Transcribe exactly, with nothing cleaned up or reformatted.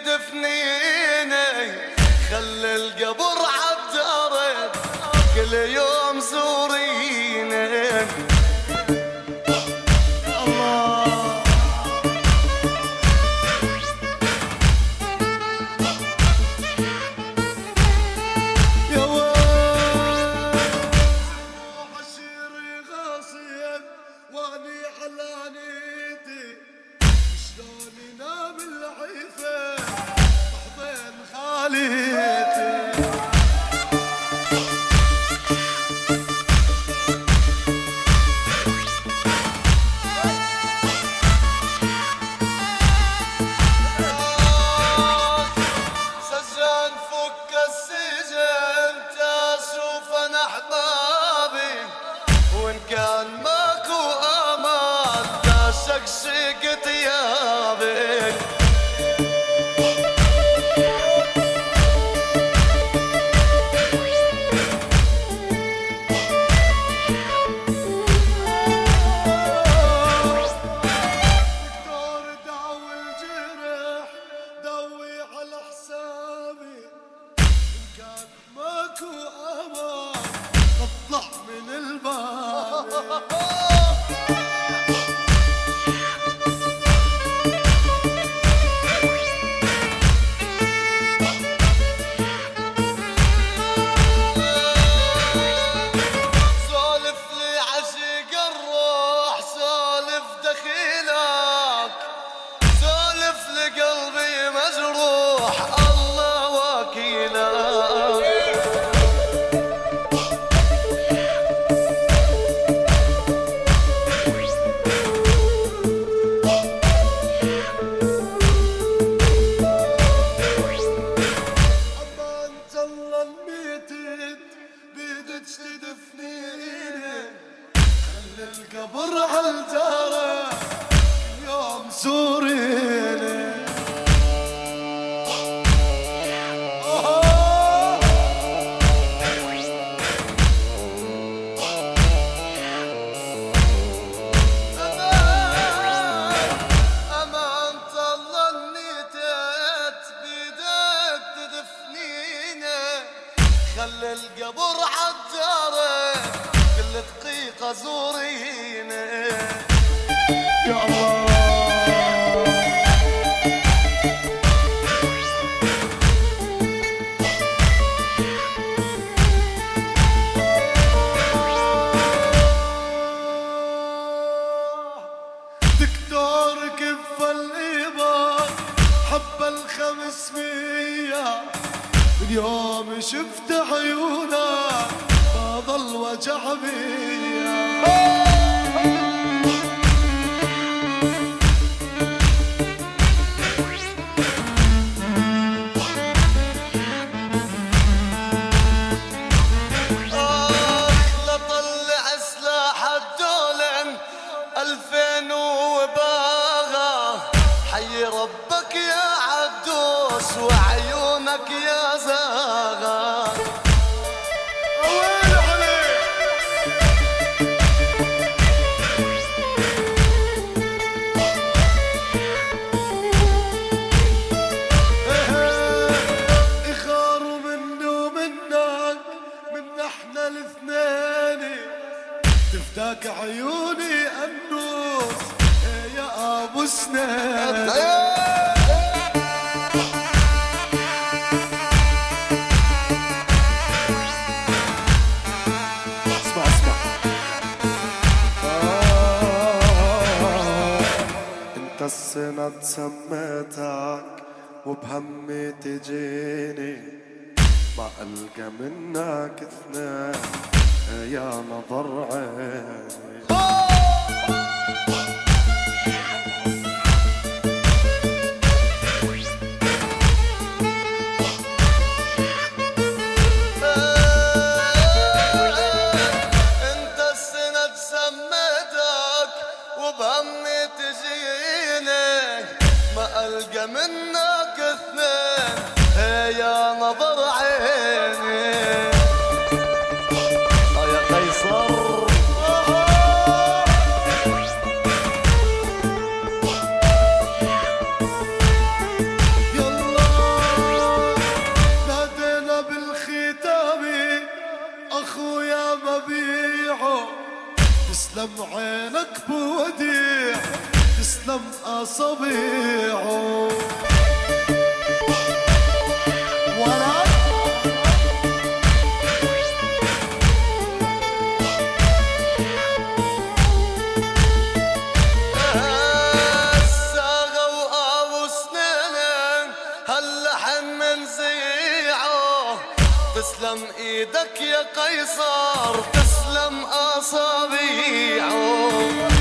تدفنيني خلي القبر عالدرب كل يوم زوريني. خلي القبر عالدرب كل دقيقة زوريني. يا الله دكتور كف الإبر حب الخمسمية من يوم شفت عيونك ما ظل وجع بيا. آخ لطلع سلاح الدولن ألفين وباغا حي ربك يا عدوس وعيونك يا زاغا. وين عليك اخاروا مني ومنك من احنا الاثنين تفتاك عيوني النوس يا ابو سنين. السنة سميتك وبهمي تجيني ما ألقى منك اثنين يا نظر عيني. انت السنة سميتك وبهمي تجيني ما ألقى منك اثنين يا نظر عيني. آه يا قيصر يلا تسلم أصابيعه. ولا الساغة وأبو سنين هاللحن منزيعه. تسلم ايدك يا قيصر تسلم اصابيعه.